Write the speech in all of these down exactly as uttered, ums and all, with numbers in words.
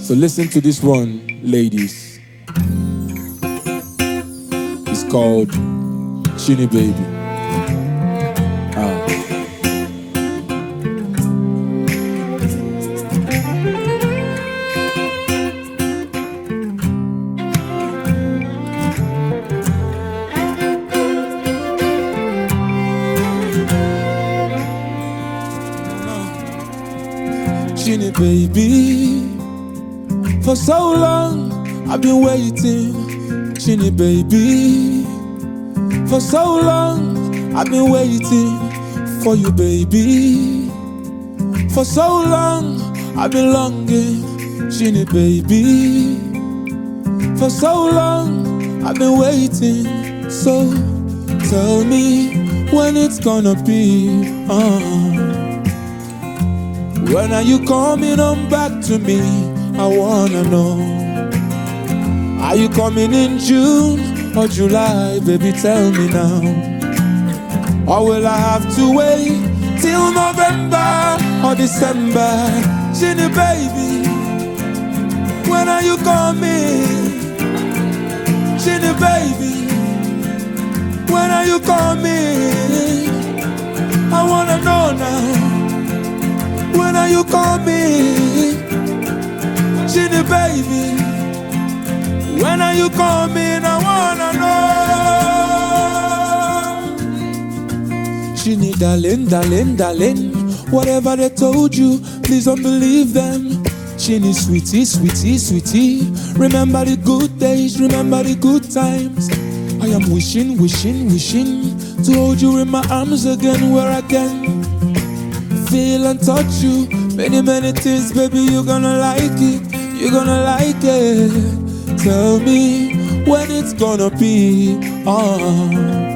So listen to this one, ladies. It's called Chini Baby. Ah. Chini Baby, for so long I've been waiting. Chini Baby, for so long I've been waiting for you, baby. For so long I've been longing. Chini Baby, for so long I've been waiting. So tell me when it's gonna be. uh. When are you coming on back to me? I wanna know. Are you coming in June or July? Baby, tell me now. Or will I have to wait till November or December? Chini Baby, when are you coming? Chini Baby, when are you coming? I wanna know now. When are you coming? Chini Baby, when are you coming? I wanna know. Chini darling, darling, darling, whatever they told you, please don't believe them. Chini sweetie, sweetie, sweetie, remember the good days, remember the good times. I am wishing, wishing, wishing to hold you in my arms again, where I can feel and touch you. Many, many things, baby, you're gonna like it. You're gonna like it. Tell me when it's gonna be. uh.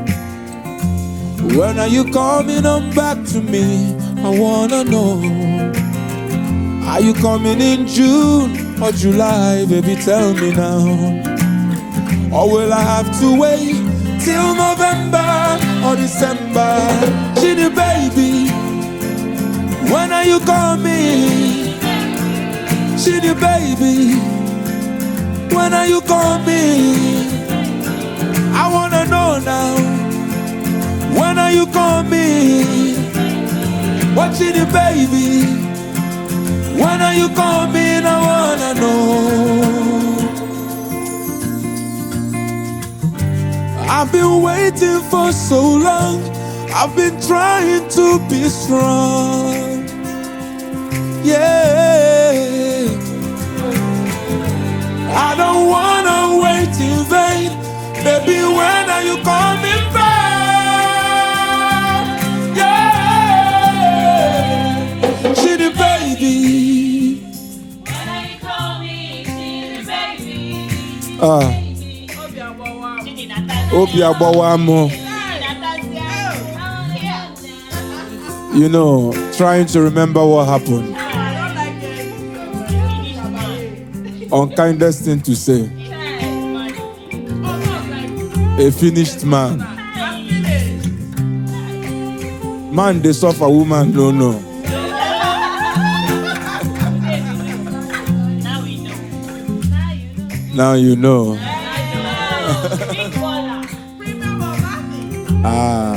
When are you coming on back to me? I wanna know. Are you coming in June or July? Baby, tell me now. Or will I have to wait till November or December? Chini Baby, when are you coming? Chini Baby, when are you coming? I wanna know now. When are you coming? What, Chini Baby, when are you coming? I wanna know. I've been waiting for so long. I've been trying to be strong. Yeah, I don't wanna wait in vain. Baby, when are you coming back? Yeah, Chini Baby, when are you coming, Chini Baby? Ah, Obi Agbawamo. You know, trying to remember what happened. Unkindest thing to say. A finished man. Man, they suffer, woman, no, no. Now you know. Ah.